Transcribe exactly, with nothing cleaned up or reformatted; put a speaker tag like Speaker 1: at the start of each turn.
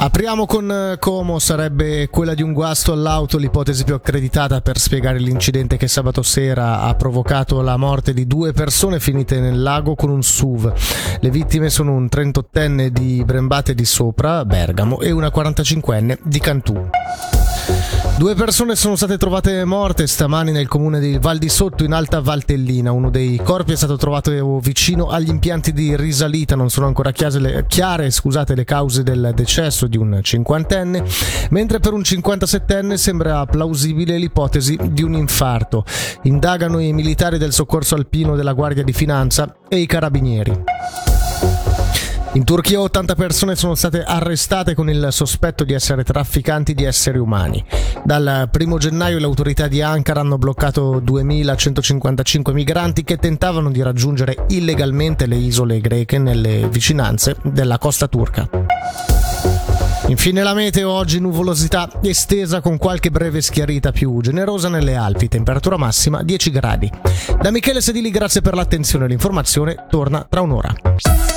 Speaker 1: Apriamo con Como, sarebbe quella di un guasto all'auto l'ipotesi più accreditata per spiegare l'incidente che sabato sera ha provocato la morte di due persone finite nel lago con un S U V. Le vittime sono un trentottenne di Brembate di Sopra, Bergamo, e una quarantacinquenne di Cantù. Due persone sono state trovate morte stamani nel comune di Val di Sotto in Alta Valtellina. Uno dei corpi è stato trovato vicino agli impianti di risalita. Non sono ancora chiare, le, chiare scusate, le cause del decesso di un cinquantenne, mentre per un cinquantasettenne sembra plausibile l'ipotesi di un infarto. Indagano i militari del soccorso alpino della Guardia di Finanza e i carabinieri. In Turchia ottanta persone sono state arrestate con il sospetto di essere trafficanti di esseri umani. Dal primo gennaio le autorità di Ankara hanno bloccato duemilacentocinquantacinque migranti che tentavano di raggiungere illegalmente le isole greche nelle vicinanze della costa turca. Infine la meteo, oggi nuvolosità estesa con qualche breve schiarita più generosa nelle Alpi, temperatura massima dieci gradi. Da Michele Sedili grazie per l'attenzione, l'informazione torna tra un'ora.